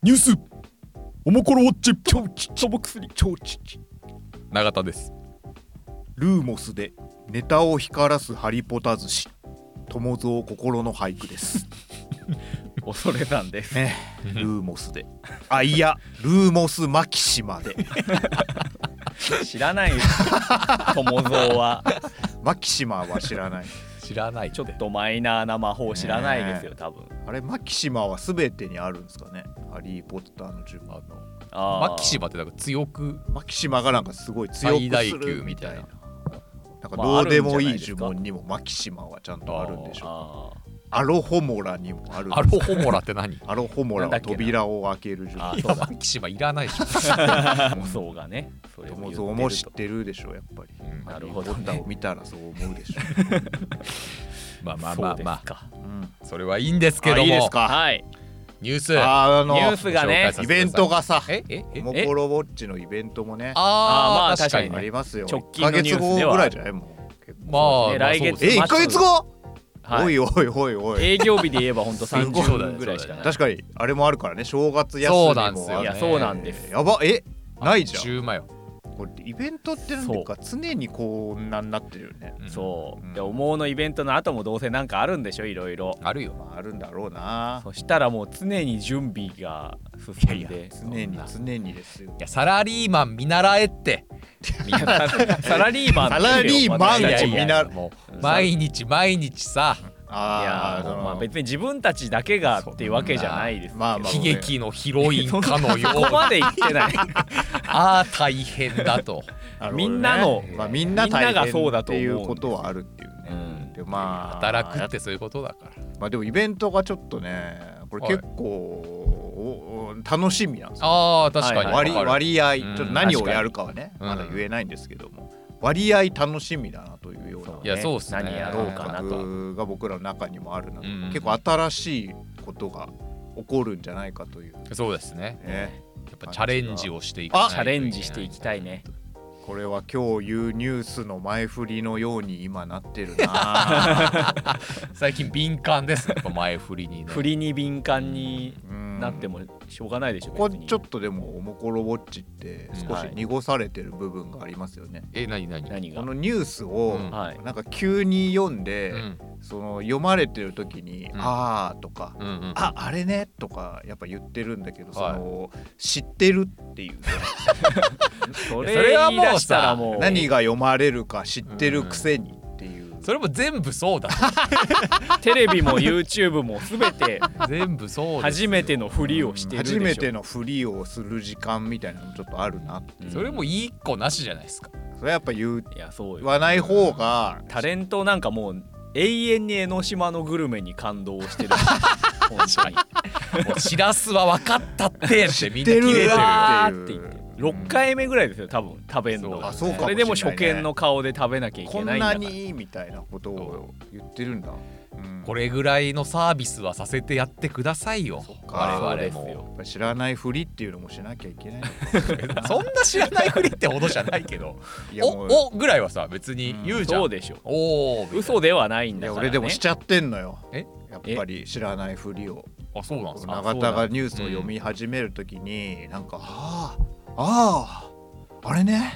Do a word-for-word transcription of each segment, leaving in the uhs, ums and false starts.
ニュースおもころウォッチ超ちっちゃボックスに超ちっち永田です。 ルーモスでネタを光らすハリポタ寿司友蔵心の俳句です恐れなんです、 ね、ルーモスであいやルーモスマキシマで知らないよ友蔵はマキシマは知らない知らない。 ちょっとマイナーな魔法知らないですよ、ね、多分あれマキシマは全てにあるんですかね。ハリーポッターの順番のあマキシマってなんか強くマキシマがなんかすごい強くするみたいな、なんかどうでもいい呪文にもマキシマはちゃんとあるんでしょうか。アロホモラにもあるんです。 アロホモラって何？ アロホモラは扉を開ける呪文。 いやマキシマいらないでしょ友蔵がねそれを友蔵も知ってるでしょやっぱり、 うん、なるほど、ね、 ハリーポッターを見たらそう思うでしょまあまあまあまあ、 うん、 それはいいんですけども、 いいですか。 はいニュースああのニュースがねイベントがさえええモコロウォッチのイベントもねあーあーまあ確かにねありますよ。 直近のニュースではいっかげつごぐらいじゃないもん。 まあ、 ね来月えいっかげつご、 はい、 おいおいおいおい営業日で言えばほんとさんじゅっぷんぐらいしかない。 確かにあれもあるからね、正月休みもそうなんですよねいやそうなんです。 やばえないじゃん。 中馬よ。 これイベントってなんていうか常にこんなになってるよね。 うんそう、 うんで思うのイベントの後もどうせなんかあるんでしょいろいろ。 あるよ。 まあ、あるんだろうな。 そしたらもう常に準備が進んで常に常にですよ。 いやサラリーマン見習えってみんなサラリーマンサラリーマンいやいやみんなもう毎日毎日さいやあーまあ別に自分たちだけがっていうわけじゃないですけど、 まあまあ悲劇のヒロインかのよそうこまで言ってないああ大変だとなるほどねみんなのまあみんな大みんなが変そうだと思うっていうことはあるっていうね。 うんでまあ働くってそういうことだからまあでもイベントがちょっとねこれ結構、おお楽しみなんですよ。 ああ確かに、 はい割わかる割合、 うんちょっと何をやるかはね確かにまだ言えないんですけども、割合楽しみだなというような、ね、 いやそうっすね何やろうかなと。 感覚が僕らの中にもあるなと、 うん結構新しいことが起こるんじゃないかという、 そうですねね、 やっぱチャレンジをしていかないといけないチャレンジしていきたいね。 これは今日言うニュースの前振りのように今なってるな最近敏感ですねやっぱ前振りにね振りに敏感にうんなってもしょうがないでしょ。 ここ別にちょっとでもおもころウォッチって少し濁されてる部分がありますよね。 え何何何がこのニュースをうんはいなんか急に読んで、 うんその読まれてる時に、 んあーとか、 うんうんああれねとかやっぱ言ってるんだけど、 はいその知ってるっていうそそれはもうさ言い出したらもう何が読まれるか知ってるくせにっていう、 それも全部そうだテレビも YouTube も全て全部そうです初めてのふりをしてるでしょ。 初めてのふりをする時間みたいなのちょっとあるなっていう、 うんそれもいいっこなしじゃないですかそれはやっぱ言ういやそうよ言わない方がタレントなんかもう永遠に江ノ島のグルメに感動してる本当にもうしらすは分かったってってみんな知ってる切れてるよわーって言ってろっかいめぐらいですよ多分食べんのそうがあそうかもしれないねそれでも初見の顔で食べなきゃいこけないんだからんなにみたいなことを言ってるんだ、うんこれぐらいのサービスはさせてやってくださいよか我々 そうですよもやっぱ知らないふりっていうのもしなきゃいけないそんな知らないふりってほどじゃないけどいやもうおおぐらいはさ別に言うじゃん、 そうでしょおお嘘ではないんいやだから、ね、 俺でもしちゃってんのよ。 えやっぱり知らないふりをあそうなんですか永田がニュースを読み始めるときに、なんかあああああれね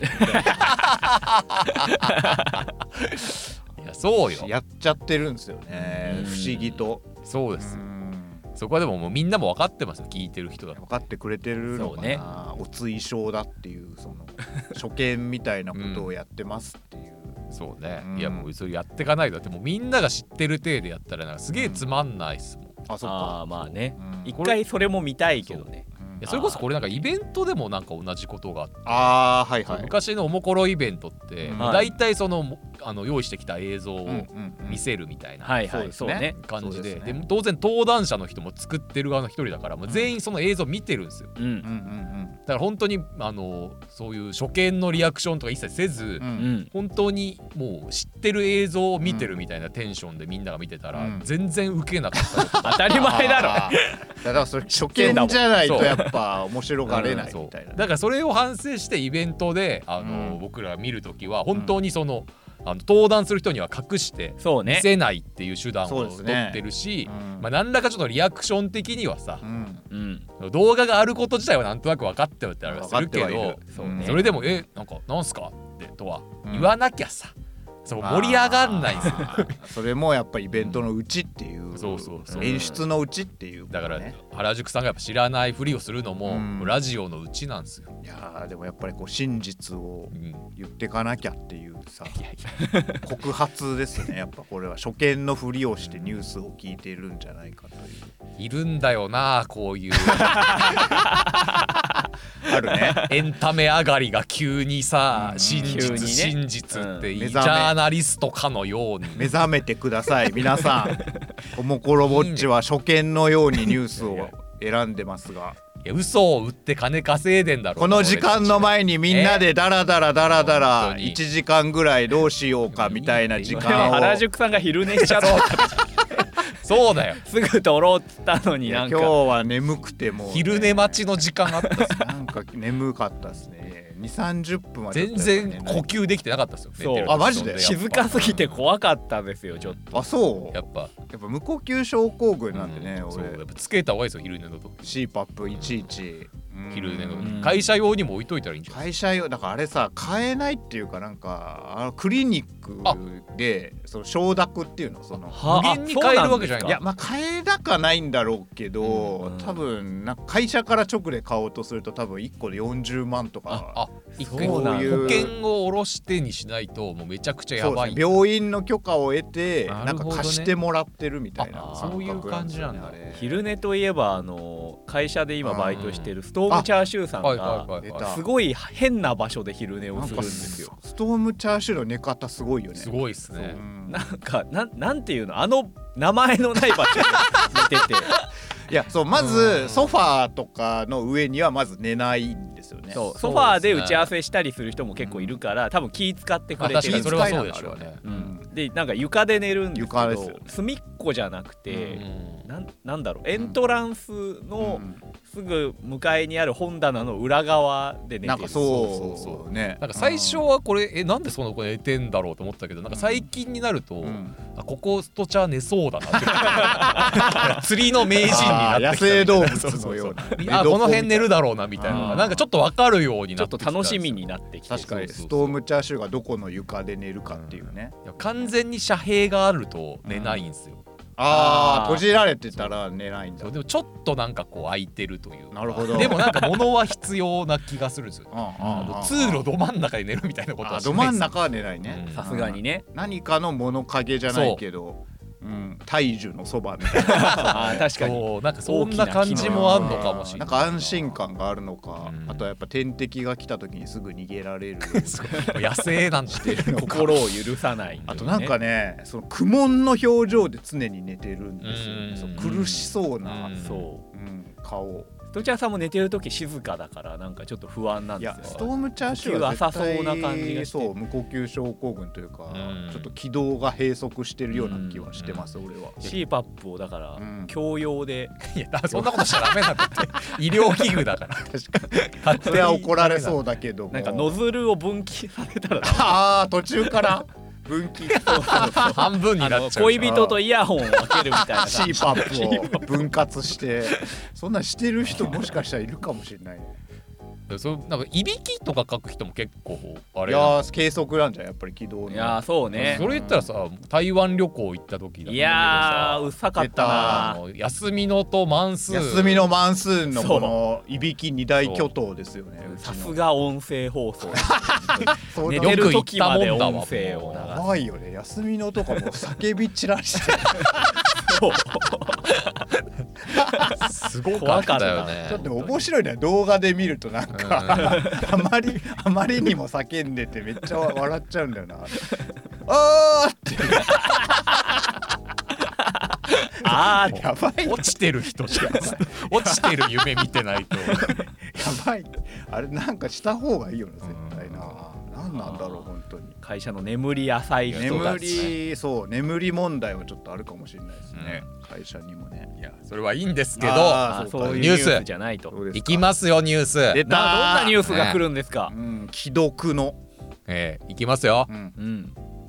いやそうよやっちゃってるんですよね、 うん不思議と。 そうです、 うんそこはでももうみんなも分かってますよ聞いてる人だと分かってくれてるのかそうねな、お追証だっていうその初見みたいなことをやってますっていう、 そうね、 うんいやもうそれやってかないとだってもうみんなが知ってる体でやったらなんかすげえつまんないっすもん、いあそっあかーまあねうん一回それも見たいけどねうんやそれこそこれなんかイベントでもなんか同じことがあって、 ああはいはい昔のおもころイベントって、 うんもう大体そのもあの用意してきた映像をうんうんうん見せるみたいなはいはいそですねそううね感じで、 そうですねで当然登壇者の人も作ってる側の一人だからもう全員その映像見てるんですよ。 うんうんうんだから本当にあのそういう初見のリアクションとか一切せず、 うんううんん本当にもう知ってる映像を見てるみたいなテンションでみんなが見てたら、 うん全然ウケなかったことが当たり前だろあーだからそれ初見じゃないとやっぱ面白がれないみたいな、 だからそれを反省してイベントであの、 うん僕らが見るときは本当にその、 あの登壇する人には隠して見そうねせないっていう手段をそうですね取ってるし、 うんまあ、何らかちょっとリアクション的にはさ、 うんうん動画があること自体はなんとなく分かってはいたりはするけど分かってはいる、 そうねそれでもえなんかなんすかってとはうん言わなきゃさ、そう盛り上がんないんですよ。 あーそれもやっぱイベントのうちっていうそうそうそう演出のうちっていう、ね、 だから原宿さんがやっぱ知らないふりをするのも、 うんラジオのうちなんですよ。 いやーでもやっぱりこう真実をうん言ってかなきゃっていうさいやいや告発ですね。やっぱこれは初見のふりをしてニュースを聞いているんじゃないかといういるんだよなこういうあるねエンタメ上がりが急にさ、 うん真実、 急にね真実ってうんいい、ジャーナリストかのように目覚めてください皆さん。おもころぼっちは初見のようにニュースを選んでますが、 いや嘘を売って金稼いでんだろうこの時間の前にみんなでダラダラダラダ本ラ当にいちじかんぐらいどうしようかみたいな時でも間を原宿さんが昼寝しちゃったそうだよすぐ撮ろうっつったのにいなんかや今日は眠くてもうね、 昼寝待ちの時間あったっすなんか眠かったですね。にじゅうさんじゅっぷんはちょっと全やっぱね然呼吸できてなかったですよ。 そう寝てるあマジでやっぱ静かすぎて怖かったですよちょっと。 あそうややっぱっぱ無呼吸症候群なんでね、 うんそうやっ俺ぱつけた方がいいですよ昼寝の時。 シーパップいちいち、うん昼寝のうん会社用にも置いといたらいいんじゃない会社用だからあれさ買えないっていうかなんかあのクリニックでその承諾っていうのそのは無限に買えるわけじゃないいやまあ買えなかないんだろうけど、 うん多分なんか会社から直で買おうとすると多分いっこでよんじゅうまんとかあ一回保そうなんだ険を下ろしてにしないともうめちゃくちゃやばい。 そうですね病院の許可を得てな,、んなるほどねか貸してもらってるみたいなあそういう感じなんだあれ昼寝といえばあの会社で今バイトしてるストームチャーシューさんはいがはいはいはい出たすごい変な場所で昼寝をするんなんかですよ。 ストームチャーシューの寝方すごいよねすごいっすね。 うんなんかなんなんていうのあの名前のない場所で寝てていやそうまずソファーとかの上にはまず寝ないんですよね。 そうそうソファーで打ち合わせしたりする人も結構いるから多分気使ってくあれてる確かにそれはそうでしょうね。 うんでなんか床で寝るんですけど床ですよ隅っこじゃなくて、 うんなんなんだろうエントランスのうんすぐ向かいにある本棚の裏側で寝てるなんかそうそそううねなんか最初はこれえなんでその子寝てんだろうと思ったけどなんか最近になると、 うんあここストチャ寝そうだなって釣りの名人になってきたあー野生動物そうそうそうのようなあこの辺寝るだろうなみたいなのあーがなんかちょっと分かるようにちょってとなっきたんですよ楽しみになってきて確かにそうそうそうストームチャーシューがどこの床で寝るかっていうね、 いや完全に遮蔽があると寝ないんですよ、 あああー閉じられてたら寝ないんだそうでもちょっとなんかこう空いてるというかなるほどでもなんか物は必要な気がするんですよ、ね、 うんうんうんあの通路ど真ん中で寝るみたいなことはあしないですど真ん中は寝ないね、 うんさすがにね何かの物陰じゃないけどうん大樹のそばみたいなあー確かにそうなんかそんな感じもあんのかもしれないなんか安心感があるのか、 うんあとはやっぱ天敵が来た時にすぐ逃げられるそう野生なんてるのか心を許さないんだよねあとなんかねその苦悶の表情で常に寝てるんですよねうんそう苦しそうな、 うんそううん顔ストチャーさんも寝てる時静かだからなんかちょっと不安なんいですよやストームチャーシューは絶対呼吸浅そうな感じがしてそう無呼吸症候群というか、 うんちょっと気道が閉塞してるような気はしてます、俺はシーパップ をだからうん共用でいやだからそんなことしちゃダメなんだって医療器具だから確かにそれは怒られそうだけどもなんかノズルを分岐させたらああ途中から分岐半分にあのなっちゃう恋人とイヤホンを分けるみたいなシーパップを分割してそんなんしてる人もしかしたらいるかもしれないねそうなんかいびきとか書く人も結構あいれやー計測なんじゃんやっぱり軌道のいやーそうねそれ言ったらさ台湾旅行行った時だいやーうっさかったなあの休みのと満数休みの満数のこのいびき二大巨頭ですよねうちのさすが音声放送そうだ寝てる時まで音声を流やばいよね休みのとかも叫び散らしてすごかったよねちょっと面白いね動画で見るとなんかあまりあまりにも叫んでてめっちゃ笑っちゃうんだよなあーってあーやばい落ちてる人じゃん落ちてる夢見てないとやばいあれなんかした方がいいよな絶対な何なんだろう本当に会社の眠り浅い人眠たちりそう眠り問題はちょっとあるかもしれないですね、会社にもねいやそれはいいんですけどああーそういうニニュースュースじゃないとそうですか行きますよニュース出たなどんなニュースが来るんですかうん既読の、 えー、行きますようんうん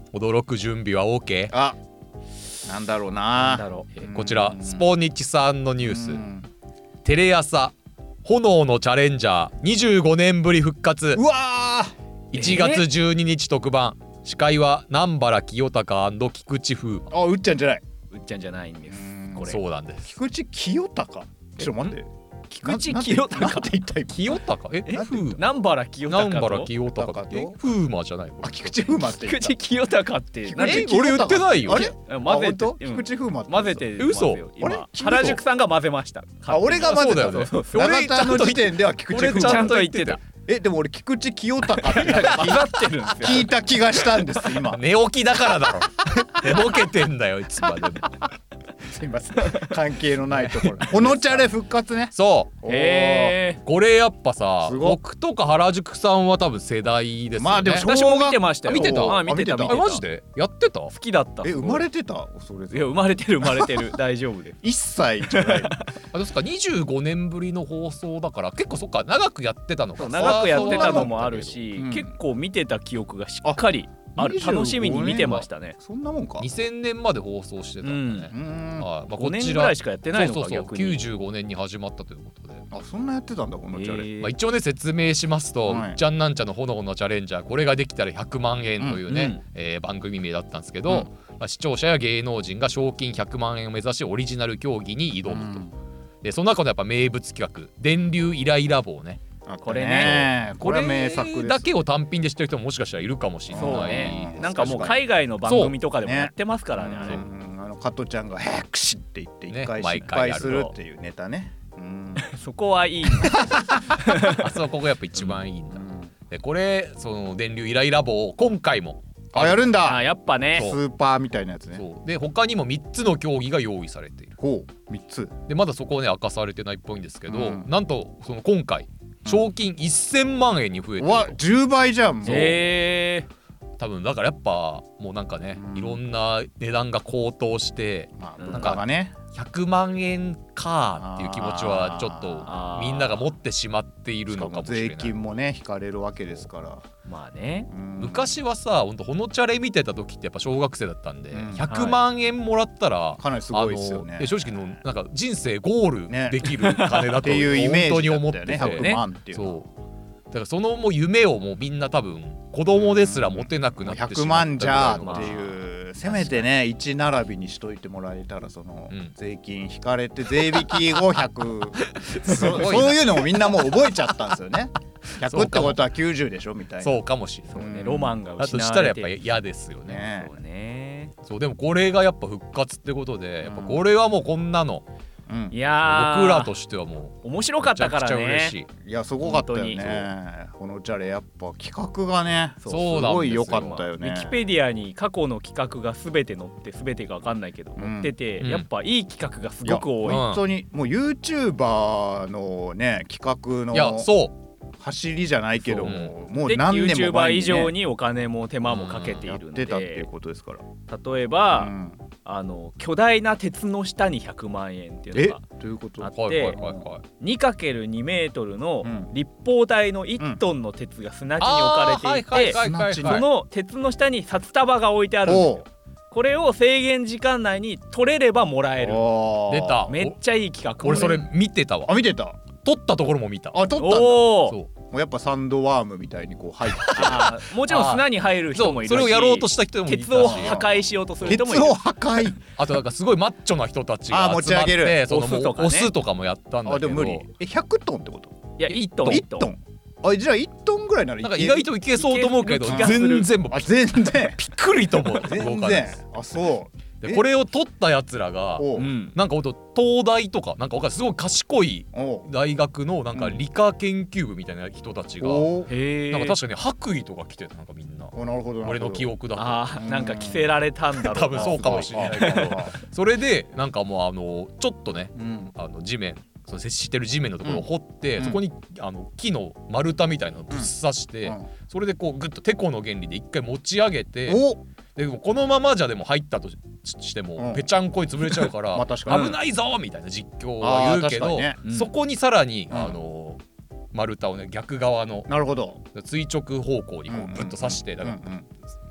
驚く準備は OK。 あ、なんだろうな。 なんだろう、 えーこちらスポニチさんのニュース。テレ朝炎のチャレンジャーにじゅうごねんぶり復活。 うわー、 いちがつじゅうににち特番。司会は南原清隆&菊池風磨。 あ、うっちゃんじゃない。 うっちゃんじゃないんですうんこれ。 そうなんです。 菊池清隆。ちょっと待って。 菊池清隆なんて言った今。 清隆ええ風南原清隆南と原清隆とえ風磨じゃないの？ あ、菊池風磨って言った。 菊池清隆って菊なんで池清隆俺言ってないよあれ？ 混ぜて、 あ本当？ うん菊池風磨って言ってた。 混ぜてます嘘よあれ今原宿さんが混ぜました。 あ、俺が混ぜたそうだよねそうそう長田の時点では菊池風ちゃん磨。 と言ってた。 え、でも俺菊池清隆って混ざってるんですよ。 聞いた気がしたんです今。 寝起きだからだろ。寝ぼけてんだよいつまでも。 すいません。関係のないところ。ほのチャレ復活ね。 そうへえ。 これやっぱさ、 すごい僕とか原宿さんは多分世代ですよね。 まあでも私も見てましたよ。 あ見てたあ見てたあ見てた見てた。 あマジでやってた？ 好きだった。 え、生まれてた？それで。 いや生まれてる生まれてる大丈夫です。 一歳じゃない。 あですかにじゅうごねんぶりの放送だから結構そっか長くやってたのか。 長くやってたのもあるし、 うん結構見てた記憶がしっかりある。 にじゅうご楽しみに見てましたね。 そんなもんか。 にせんねんまで放送してたんだね。 うーん。 はい、まあ、 ごねんこちらぐらいしかやってないのかそうそうそう逆に。 きゅうじゅうごねんに始まったということで、 あ、そんなやってたんだこのチャレ。 へーまあ、一応ね説明しますと、 はいうっちゃんなんちゃんの炎のチャレンジャーこれができたらひゃくまんえんというね、 うんうんえー番組名だったんですけど、 うんまあ、視聴者や芸能人が賞金ひゃくまんえんを目指しオリジナル競技に挑むと、でその中のやっぱ名物企画電流イライラ棒ね、 あこれねこれは名作です。 だけを単品で知ってる人ももしかしたらいるかもしれないそううんねなんかもう海外の番組とかでもやってますからねあれ。 うんあの加トちゃんが「ヘクシ」って言ってね一回毎失敗回やるするっていうネタね。うんそこはいい。 あそこがやっぱ一番いいんだ、 うんでこれその電流イライラ棒を今回もあ、やるんあだ。 やっぱね。 スーパーみたいなやつね。 そうで他にもみっつの競技が用意されている。 ほう、みっつ。 でまだそこはね明かされてないっぽいんですけど、 うんなんとその今回賞金せんまんえんに増えているわ、じゅうばいじゃんもう。 へえ。 多分だからやっぱもうなんかね、 うんいろんな値段が高騰してまあうん物価がね。 ひゃくまんえんかっていう気持ちはちょっあーとみんなが持ってしまっているしかものかもしれない。 税金もね引かれるわけですから。 まあね。 うん昔はさほんとほのチャレ見てた時ってやっぱ小学生だったんで、 うんひゃくまんえんもらったら、 かなりすごいですよねあの。え正直のなんか人生ゴーねルできる金だとっていうイメー本当ジだに思ってて、 ったよね。ひゃくまんっていうのは。 そうだからそのもう夢をもうみんな多分子供ですら持てなくなってしまったひゃくまんじゃぐらいのっていう、せめてねいち並びにしといてもらえたらその、 うん税金引かれて税引き後ひゃくすそごいなそういうのもみんなもう覚えちゃったんですよね。ひゃくそうかもってことはきゅうじゅうでしょみたいな。 そうかもしれない。 そうねうんロマンがだと失われて。 したらやっぱ嫌ですよね。 ねそうね。 そうでもこれがやっぱ復活ってことで、やっぱうんこれはもうこんなのうんいやー僕らとしてはも面白かうめちゃくちゃったから嬉しね。 い。 いやすごかったよ本ね。このチャレやっぱ企画がねそうそうすなんですよごい良かったよね。 ウィキペディアに過去の企画が全て載って全てが分かんないけどうん載ってて、 うんやっぱいい企画がすごく多い。 や本当にもう YouTuber のね企画いやのそう走りじゃないけども、もうで何年も YouTuber 以前に、ね、 上にお金も手間もかけていやっるんてたっていうで、 ことですから。 例えば、 うんあの巨大な鉄の下にひゃくまんえんっていうえのがどういうこと？ あはいはいはいはい。 にかけるにメートルのうん立方体のいちトンの鉄が砂地に置かれていて、 あーはいはいはいはいその鉄の下に札束が置いてあるんですよ。これを制限時間内に取れればもらえる。 おー出ためっちゃいい企画。 俺それ見てたわあ。見てた。 撮ったところも見た。 あ撮ったんだ。もおお。 そううやっぱサンドワームみたいにこう入ってあーもちろん砂に入る人もいるし、 そうそれをやろうとした人もいたし、 鉄を破壊しようとする鉄人もいる。 を破壊。 あとなんかすごいマッチョな人たちがあー持ち集まっ上げるてその押すとかね押すとかもやったんだけど、 あでも無理。えひゃくトンってこと？ いやいちトンいちトン。あじゃあいちトンぐらいならいける。 なんか意外といけそうと思うけどいける気がする全然もうあ全然びっくりと思う全動画然ですあそう。 でこれを撮ったやつらがおううん。 なんかほんと東大とかなんかわかんないすごい賢いおう大学のなんか理科研究部みたいな人たちが、 おうへえ。 なんか確かに白衣とか着てたなんかみんなあなるほどなるほど。 俺の記憶だとあーなんか着せられたんだろうな。 多分そうかもしれないけどあそれでなんかもうあのちょっとねうんあの地面その接してる地面のところを掘って、 うんそこにあの木の丸太みたいなのをぶっ刺して、 うんそれでこうグッとテコの原理で一回持ち上げておでもこのままじゃでも入ったとししても、 うんぺちゃんこに潰れちゃうから、 まあ確かに危ないぞみたいな実況は言うけど、 あー確かにねうんそこにさらに、 うんあの丸太をね逆側のなるほど。 垂直方向にこうんうぶっと刺して、だからうんうん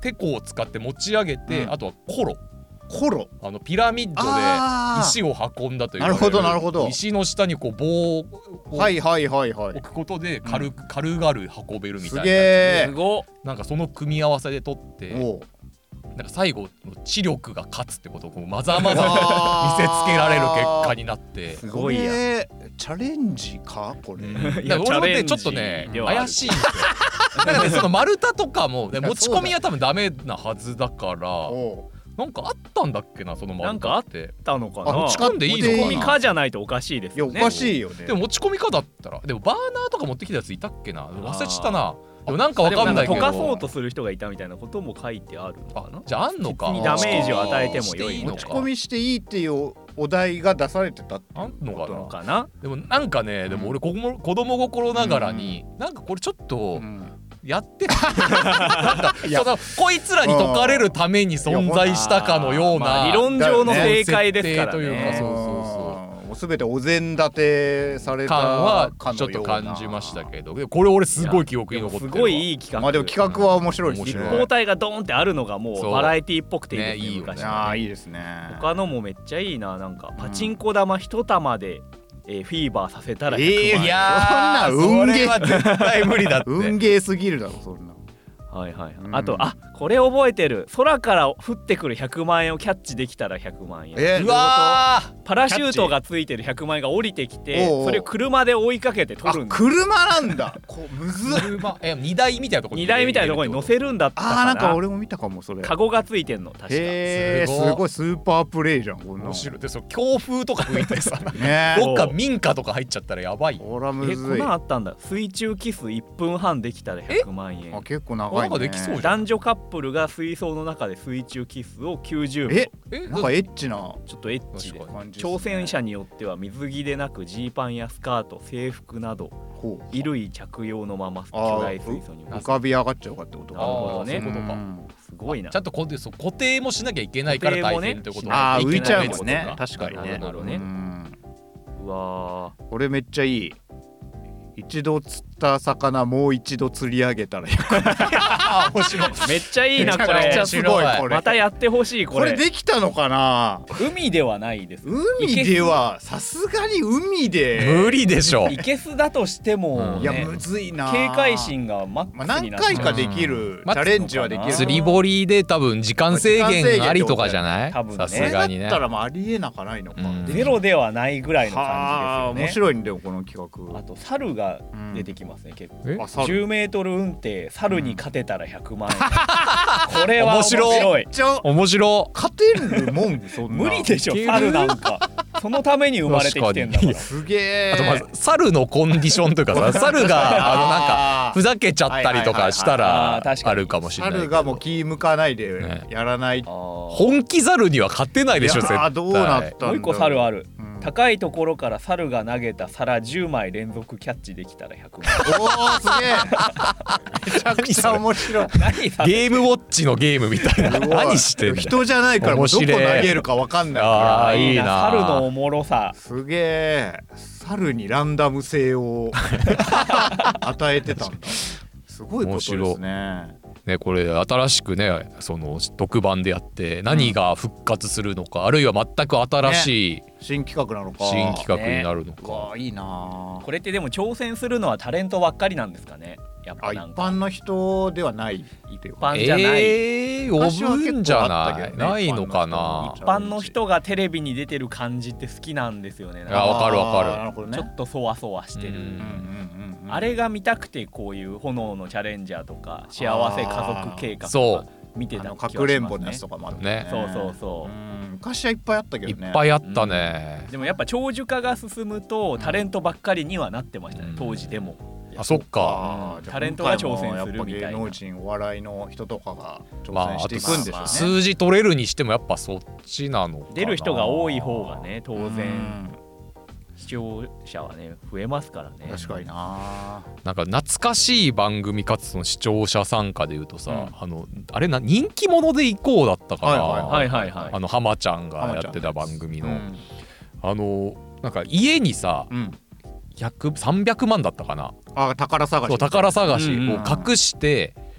テコを使って持ち上げて、 うんあとはコロコロあのピラミッドあーで石を運んだというなるほどなるほど石の下にこう棒をはいはいはいはい置くことで軽く、軽々運べるみたいなすげえすごっ。 なんかその組み合わせで取っておうなんか最後の知力が勝つってことをこうまざまざと見せつけられる結果になってすごいやん。 これチャレンジかこれ、 いやだから俺もチャレンジねちょっとねではある怪しいんですよだからねその丸太とかもねいや持ち込みは多分ダメなはずだからおうなんかあったんだっけなその丸太ってたのかな。 あ持ち込んでいいのかな持ち込みかじゃないとおかしいですよね。 いやおかしいよねでも持ち込みかだったらでもバーナーとか持ってきたやついたっけな忘れちゃったなでもなんかわかんないけど溶かそうとする人がいたみたいなことも書いてあるのかな。 じゃああんのかにダメージを与えても良いのか持ち込みしていいっていうお題が出されてたっていうあんのかなかな。 でもなんかねでも俺子供子供心ながらになんかこれちょっとうんやってなんかそのこいつらに解かれるために存在したかのようまあな理論上の正解ですから設定というかね。 そうもうすべてお膳立てされた感はかのようなちょっと感じましたけどでこれ俺すごい記憶に残ってるわすごいいい企画。 まあでも企画は面白いですね面白い立方体がドーンってあるのがもうそうバラエティっぽくていいですね。 ねいいよね昔あはね。 あいいですね他のもめっちゃいいな。なんかパチンコ玉一玉で、えーフィーバーさせたらひゃくまん円。 えーいやーそんな運ゲーそれは絶対無理だって運ゲーすぎるだろそんなはいはいはい。 うんあとあこれ覚えてる。空から降ってくるひゃくまん円をキャッチできたらひゃくまん円。 えうわーパラシュートがついてるひゃくまん円が降りてきておうおうそれを車で追いかけてあ取るんだ。 車なんだこうむずっ車え荷台みたいなところ荷台みたいなところに乗せるんだったかな。 あーなんか俺も見たかもそれカゴがついてんの確か。 へえすごいすごいスーパープレイじゃんこんなの面白いでその強風とか吹いてさねどっか民家とか入っちゃったらやばいほらむえこんずいなんあったんだ。水中キスいっぷんはんできたらひゃくまん円あ。結構長いねなんかできそうじゃん男女カップルが水槽の中で水中キスをきゅうじゅうびょう。 ええなんかエッチなちょっとエッチで確か感じですね挑戦者によっては水着でなくジーパンやスカート制服などほう衣類着用のままあー巨大水槽に浮かび上がっちゃうかってことなるほどねあーそういうことかんすごいな。 ちゃんとこうそう固定もしなきゃいけないから大変ってことああ浮いちゃうもんねね確かにねなるほどねうんうわこれめっちゃいい一度釣った魚もう一度釣り上げたらあ面白いーめっちゃいいなこめちゃくちれゃすごいこれまたやってほしいこれこれできたのかな海ではないです。 海ではさすがに海で無理でしょいけすだとしても、 うんねいやむずいな警戒心がマックまあ何スになっちゃう回かできるうんチャレンジはできる釣り堀で多分時間制限ありとかじゃない多分ねさすがにねだったらまあありえなかないのかうんゼロではないぐらいのはあ面感じですよね。 白いんだよこの企画あと猿が出てきますね、結構えあ猿じゅうメートル運転猿に勝てたらひゃくまん円、これは面白いめっちゃ面白勝てるもんそんな無理でしょいける猿なんかそのために生まれてきてんだからすげえあとまず猿のコンディションというかさ猿があのなんかふざけちゃったりとかしたはいはいはいはいあらー確かにあるかもしれないけど猿がもう気向かないねでやらない、 あー本気猿には勝てないでしょいや絶対ーどうなったんだろもう一個猿ある、 うん高いところから猿が投げた皿じゅうまい連続キャッチできたらひゃくまんおーすげえめちゃくちゃ面白い何さゲームウォッチのゲームみたいなすごい何してんだよ人じゃないからもうどこ投げるかわかんないあーいいな猿のおもろさすげえ猿にランダム性を与えてたんだすごいことですねね、これ新しくねその特番でやって何が復活するのか、あるいは全く新しい新企画なのか新企画になるのうか、 わいいなこれってでも挑戦するのはタレントばっかりなんですかねやっあ一ぱなんか般の人ではないっていう一般じゃない、 えー、 昔は呼ぶんじゃ結構あったない、 けどねないのかな一般の人がテレビに出てる感じって好きなんですよねなんいやわかるわかるあーなるほどねちょっとそわそわしてる、 うんうんうんうんうんあれが見たくてこういう炎のチャレンジャーとか幸せ家族計画そとか見てあのた気がしますねかくれんぼのやつとかもあったねそうそうそううん昔はいっぱいあったけいどねっぱいあったね、 でもやっぱ長寿化が進むとタレントばっかりにはなってましたね、 うん当時でもあそっかあーじゃあタレントが挑戦するみたいな今回もやっぱ芸能人お笑いの人とかがまあ挑戦していくんでしょうね、 まあまあ数字取れるにしてもやっぱそっちなのかな。 出る人が多い方がね当う然ん視聴者はね増えますからね確かにななんか懐かしい番組かつその視聴者参加でいうとさ、 うんあのあれな人気者で行こうだったかな、 はいはいはいはいあの浜ちゃんがやってた番組の、 うんあのなんか家にさうんひゃく、さんびゃくまんだったかな、 あ宝探しそう宝探しうんうんを隠して、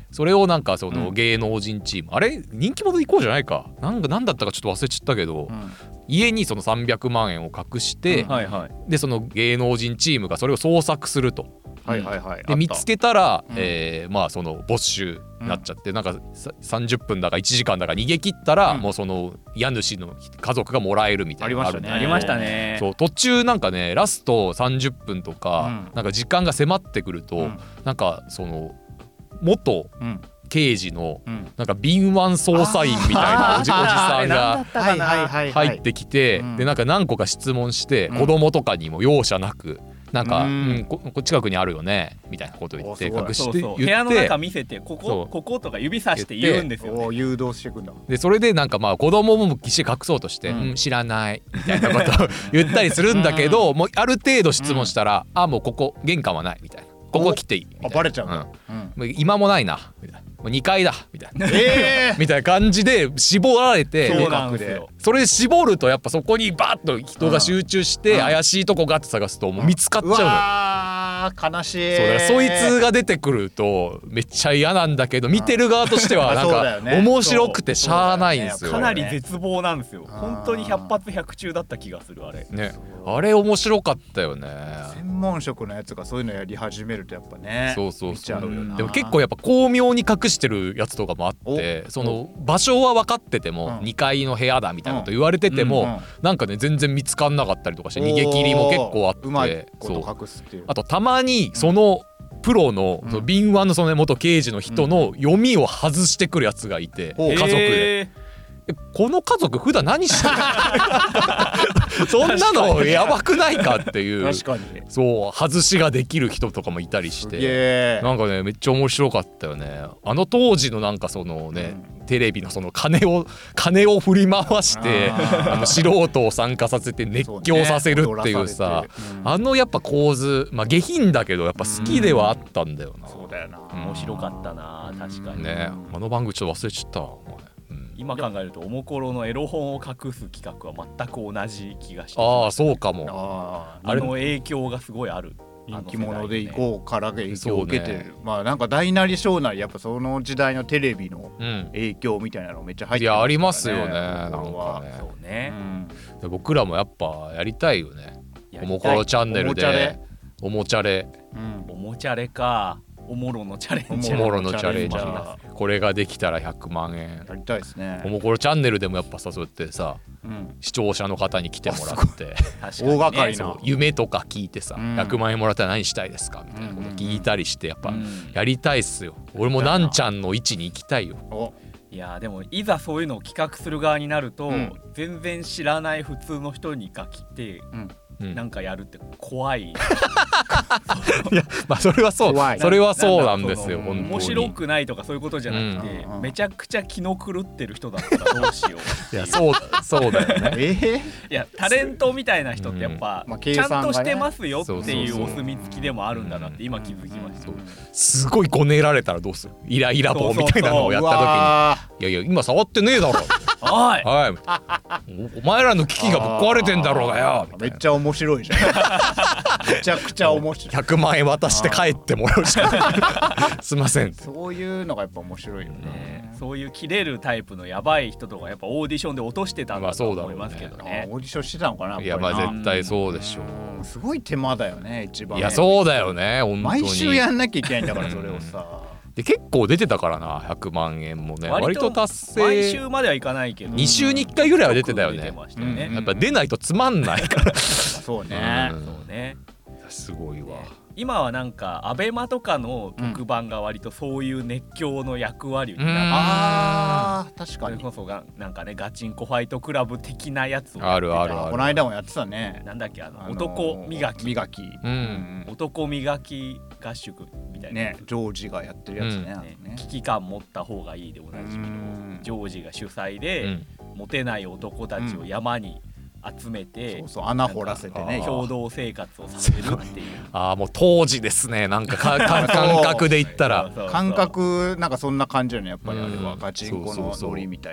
それをなんかそのうん芸能人チーム、あれ人気者で行こうじゃないか、なんか何だったかちょっと忘れちゃったけど、 うん家にそのさんびゃくまんえんを隠して、 うんはいはいでその芸能人チームがそれを捜索すると。 はいはいはい。 で見つけたら、 うんえーまあその没収になっちゃって、なんかささんじゅっぷんだかいちじかんだか逃げ切ったら、 うんもうその家主の家族がもらえるみたいなのがあるんだけどありありましたね。 そう途中なんかねラストさんじゅっぷんとか、 うんなんか時間が迫ってくると、 うんなんかその元うん刑事のうんなんか敏腕捜査員みたいなおじおじさんがはいはいはい入ってきて、 うんでなんか何個か質問して、 うん子供とかにも容赦なくなんか、 ううんんここ近くにあるよねみたいなことを言っておすごい隠そうそうして言って部屋の中見せてこそうここことか指さして言うんですよ、ね。 お誘導していくんだ。 でそれでなんかまあ子供も必死で隠そうとして、 うんうん知らないみたいなことを言ったりするんだけど、もうある程度質問したら、あもうここ玄関はないみたいな、ここは切っていいみたいな、 あバレちゃうんだ。うんうんもう今もないなみたいな、もうにかいだみたいなええ。 みたいな感じで絞られて、 そうなんですよ。 それ絞るとやっぱそこにバーッと人が集中して、 うん怪しいとこガッと探すともう見つかっちゃうのよ。 わー悲しい。 そうだからそいつが出てくるとめっちゃ嫌なんだけど、見てる側としてはなんあそうだよねか面白くてしゃあないんですよ。 かなり絶望なんですよ。 あー本当にひゃく発ひゃく中だった気がするあれ。 ね、あれ面白かったよね。 専門職のやつがそういうのやり始めるとやっぱね。 そうそう見ちそうゃうよな。 でも結構やっぱ巧妙に隠してるやつとかもあって、その場所は分かっててもうんにかいの部屋だみたいなこと言われててうんうんもなんかね全然見つかんなかったりとかして逃げ切りも結構あって、 うまいこそうと隠すっていう。 あとたまにそのプロのうんその敏腕のその元刑事の人の読みを外してくるやつがいて、 ほう家族で。 ええこの家族普段何してるそんなのやばくないかっていう確かに。 そう外しができる人とかもいたりしすて、 げえ。 なんかねめっちゃ面白かったよね。あの当時のなんかそのね、テレビのその金を金を振り回してあーあの素人を参加させて熱狂させるっていうさ、 そうね踊らされてうんあのやっぱ構図まあ下品だけどやっぱ好きではあったんだよな。 そうだよな。 うん面白かったな確かに。 ねあの番組ちょっと忘れちゃったわお前、うん今考えるとおもころのエロ本を隠す企画は全く同じ気がしてああそうかも。 あああの影響がすごいある。 人気者で行こうから影響を受けてる、 そうねまあなんか大なり小なりやっぱその時代のテレビのうん影響みたいなのめっちゃ入っていやありますからよねなんかねそうね。 うん僕らもやっぱやりたいよね。おもやりたいころチャンネルでおもちゃでおもちゃれうんおもちゃれか。おもろのチャレンジ。 おもろのチャレンジチャレンジャこれができたらひゃくまんえんやりたいですねおもころチャンネルでもやっぱさそうやってさうん視聴者の方に来てもらって確かにね大掛かりなそう夢とか聞いてさ、 うんひゃくまんえんもらったら何したいですかみたいなこと聞いたりしてやっぱうんやりたいっすよ。俺もなんちゃんの位置に行きたいよ。 おいやでもいざそういうのを企画する側になると、 うん全然知らない普通の人にが来てうんうんなんかやるって怖い。 まあそれはそう怖いそれはそうなんですよなんだろう本当に。 面白くないとかそういうことじゃなくて、 うんめちゃくちゃ気の狂ってる人だったらどうしよう。 いやそうそうだよね。 えー、 いやタレントみたいな人ってやっぱ、 うんまあ計ちゃ算がねんとしてますよってそうそうそういうお墨付きでもあるんだなって今気づきました。 そうすごいごねられたらどうするイライラ棒みたいなのをやった時にうわいやいや今触ってねえだろおいはいおお前らの機器がぶっ壊れてんだろうがよーめっちゃ面白いじゃんめちゃくちゃ面白いひゃくまんえん渡して帰ってもらうしかないすいませんそういうのがやっぱ面白いよねねそういう切れるタイプのやばい人とかやっぱオーディションで落としてたんだと思いますけどあね。 ーオーディションしてたのかないやまあやっぱりな絶対そうでしょうんすごい手間だよね一番ういやそうだよね本当に毎週やんなきゃいけないんだからそれをさで結構出てたからなひゃくまんえんもね割と達毎成週まではいかないけどに週にいっかいぐらいは出てたよ出てねましたよね。 うんやっぱ出ないとつまんないからそうねうんそうね。 すごいわ今はなんかアベマとかの特番が割とそういう熱狂の役割になって、 うんあー確そかにれこそがなんかねガチンコファイトクラブ的なやつをやってたあるあるあるこの間もやってたねなんだっけあの、 あのー男磨き磨きうん男磨き合宿みたいなやつねジョージがやってるやつねうんあのねね危機感持った方がいいでおなじみのうんジョージが主催うで、 んモテない男たちを山に集めて、 そうそう穴掘らせてねなんか共同生活をさせるっていうああもう当時ですねなんかかか感覚で言ったらそうそうそう感覚なんかそんな感じよねやっぱりあれはうんガチンコのノリみたいな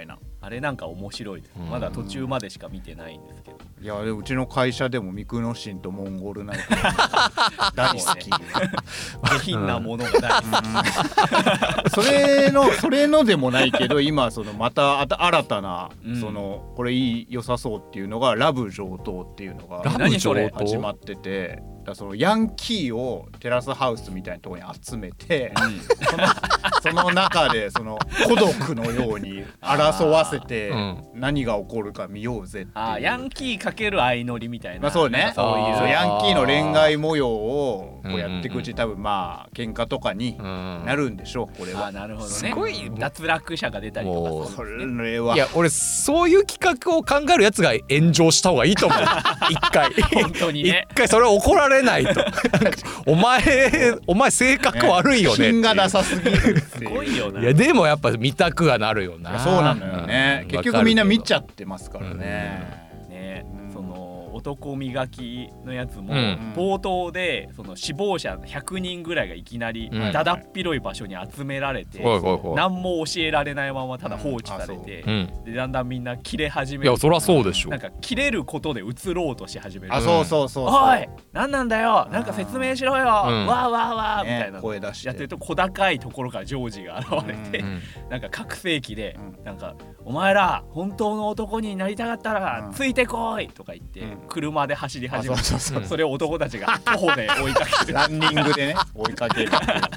あれなんか面白いです、 うん、 まだ途中までしか見てないんですけど。 いやうちの会社でもミクノシンとモンゴルナイト大好き下品なものが大好き、 うん、それのそれのでもないけど今そのまた新たな、 うん、 そのこれいい良さそうっていうのがラブ上等っていうのが何それ始まってて、だそのヤンキーをテラスハウスみたいなところに集めて、うん、そのその中でその孤独のように争わせて何が起こるか見ようぜっていう。 あヤンキーかける相乗りみたいな、 まあ、そうね、 そういうそうヤンキーの恋愛模様をこうやっていくうち、多分まあ喧嘩とかになるんでしょう、これは。 あなるほどね。 すごい脱落者が出たりとか、 これは。 いや俺そういう企画を考えるやつが炎上した方がいいと思う一回本当にね、 一回それ怒られないとお前お前性格悪いよね、 品がなさすぎるっていう。 すごいよな。 いやでもやっぱ見たくはなるよな。 そうなのよね、うん、結局みんな見ちゃってますからね、うん、 ね、うん、その男磨きのやつも、 うん、 冒頭でその死亡者ひゃくにんぐらいがいきなりだだっ広い場所に集められて、うん、何も教えられないままただ放置されて、うん、でだんだんみんなキレ始める。 いやそりゃそうでしょ。 なんかキレることで移ろうとし始める。 あそうそうそうそう、 おい何なんだよなんか説明しろよ、うん、わーわーわーみたいな、 ね、声出してやってると小高いところからジョージが現れて、うん、なんか拡声器で、うん、なんかお前ら本当の男になりたかったらついてこいとか言って、うん、車で走り始めて、そうそうそう、それを男たちが徒歩で追いかけるランニングでね追いかける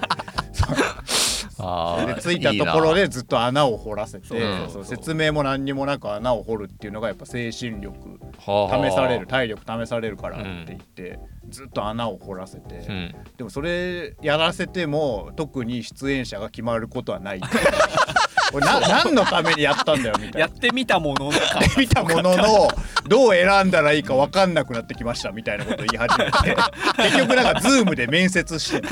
あで着いたところでずっと穴を掘らせて、そうそう説明も何にもなく穴を掘るっていうのがやっぱ精神力試される、体力試されるからって言って、うん、ずっと穴を掘らせて、うん、でもそれやらせても特に出演者が決まることはないこれな何のためにやったんだよみたいな。 やってみたもののやってみたもののどう選んだらいいか分かんなくなってきましたみたいなこと言い始めて結局なんかズームで面接して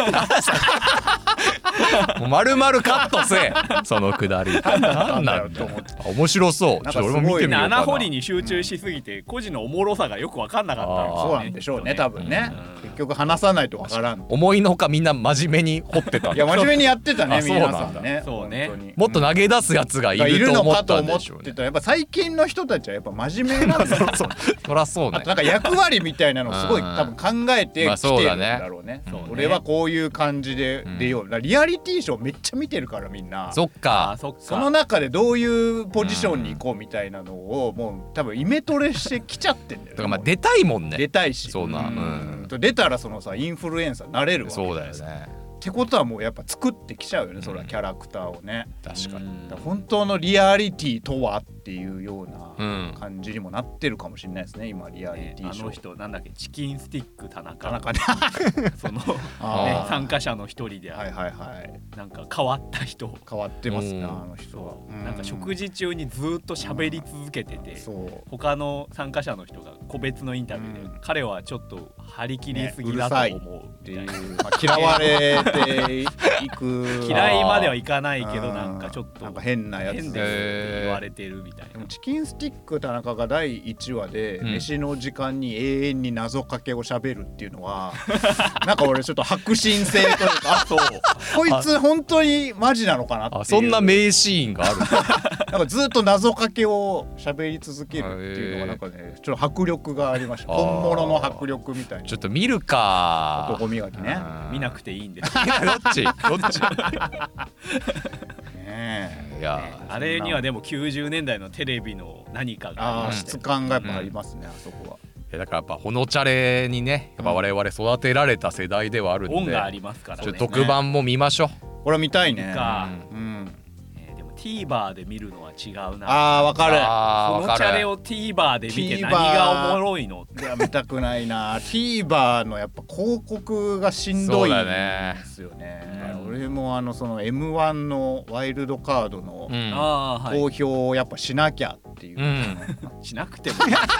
もう丸々カットせえそのくだりなんだよと思って面白そう。ちょっと俺も見てみようかな。 穴掘りに集中しすぎて個人のおもろさがよく分かんなかったんですよね。 そうなんでしょうね多分ね、うん、結局話さないと分からん。 思いのほかみんな真面目に掘ってたんだ。 いや真面目にやってたね皆さんね。 そうね、 もっと投げ出すやつがいると思ったんでしょうね。 やっぱ最近の人たちはやっぱ真面目なんだよそりゃそうね。 なんか役割みたいなのすごい多分考えてきてるんだろうね。俺はこういう感じで出よう、うん、リアリティショーめっちゃ見てるからみんな。 そっか。 そっか。 その中でどういうポジションに行こうみたいなのをもう多分イメトレしてきちゃってんだよ、ね、 だからまあ出たいもんね。 出たいし、 そうな、うん、出たらそのさインフルエンサーなれるわけ。 そうだよね。 ってことはもうやっぱ作ってきちゃうよね、うん、それはキャラクターをね。 確かに。 だから本当のリアリティとはっていうような感じにもなってるかもしれないですね今リアリティショー、 ね、あの人なんだっけチキンスティック田中田中ねその、ね、参加者の一人である、 はいはいはい、 なんか変わった人変わってますねあの人は。 なんか食事中にずっと喋り続けてて、他の参加者の人が個別のインタビューで、うん、彼はちょっと張り切りすぎだと思うっていう、 ね、まあ、嫌われていく嫌いまではいかないけどなんかちょっとなんか変なやつで言われてるみたいな。 でもチキンスティック田中がだいいちわで飯の時間に永遠に謎かけをしゃべるっていうのは、うん、なんか俺ちょっと迫真性というかあそうこいつ本当にマジなのかなっていう。 あそんな名シーンがあるなんかずっと謎かけをしゃべり続けるっていうのがなんかねちょっと迫力がありました。本物の迫力みたいな。 ちょっと見るか。 男磨きね。 見なくていいんですどっちどっちねいやあれにはでもきゅうじゅうねんだいのテレビの何かがありました。 質感がやっぱありますね、うん、あそこは。 だからやっぱほのチャレにねやっぱ我々育てられた世代ではあるんで、 恩がありますからね。 ちょっと特番も見ましょう。 これは見たいね。 うん、えー、でも TVer で見るのは違うな。 あーわかる。 このチャレを TVer で見て何がおもろいのいや見たくないなTVer のやっぱ広告がしんどいんですよね。俺もあのその エムワン のワイルドカードの投票をやっぱしなきゃっていう、 うんしなくても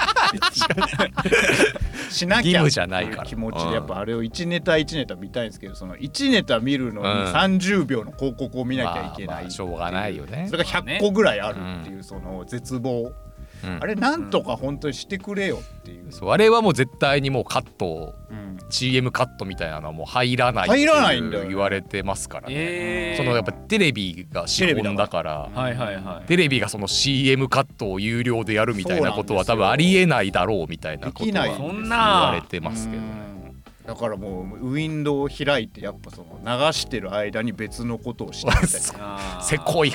しなきゃっていう気持ちでやっぱあれをいちネタいちネタ見たいんですけど、そのいちネタ見るのにさんじゅうびょうの広告を見なきゃいけない、 まあまあしょうがないよね。 それがひゃっこぐらいあるっていうその絶望うん、あれなんとか本当にしてくれよっていう、うん、 そうあれはもう絶対にもうカット、うん、シーエム カットみたいなのはもう入らないって入らないんだよ言われてますからね、 えー、 そのやっぱテレビが資本だからはいはいはい、 テレビがその シーエム カットを有料でやるみたいなことは多分ありえないだろうみたいなことは言われてますけどね。 だからもうウィンドウを開いてやっぱその流してる間に別のことをしてみたいなせこい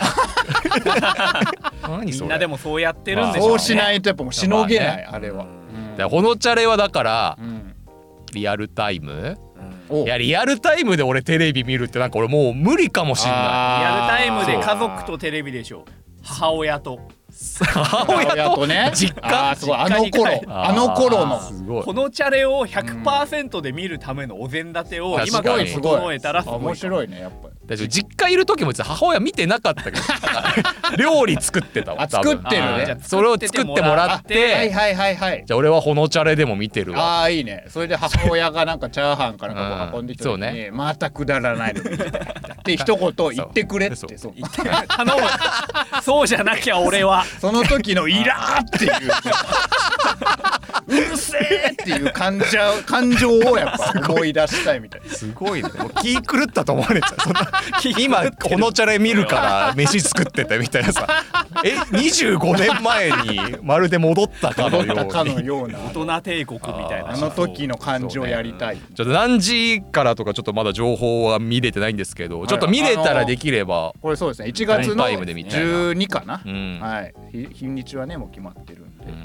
何それみんなでもそうやってるんでしょうね。 そうしないとやっぱもうしのげない、あれは、 うん、ほのチャレはだから、うん、リアルタイム、うん、いやリアルタイムで俺テレビ見るってなんか俺もう無理かもしんない。リアルタイムで家族とテレビでしょ。母親と母親とね実家、あの頃あの頃のこのチャレを ひゃくパーセント で見るためのお膳立てを今から整えたらすごい面白いね。やっぱり実家いる時も母親見てなかったけど料理作ってたわ。 作ってるね。 それを作ってもらってはいはいはいはい。 じゃあ俺はほのチャレでも見てるわ。 ああいいね。それで母親がなんかチャーハンかなんか運んできた時に、ね、またくだらないのって一言言ってくれってそうそう頼むそうじゃなきゃ俺はその時のイラーっていううるせえっていう感情感情をやっぱ思い出したいみたいな。 すごいね。もう気狂ったと思われちゃう。そんな今このチャレ見るから飯作っててみたいなさえにじゅうごねんまえにまるで戻ったかのように戻ったかのような大人帝国みたいなあの時の感情をやりたい、ね、 ちょっと何時からとかちょっとまだ情報は見れてないんですけど、はい、ちょっと見れたらできればこれそうですねいちがつのじゅうにかな、うん、はい日にちはねもう決まってるんで、うんうん、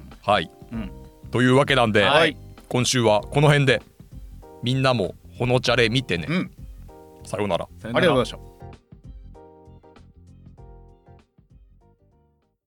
はい、うん、というわけなんで、はい、今週はこの辺でみんなもほのチャレ見てね、うん、さようなら。 ありがとうございました。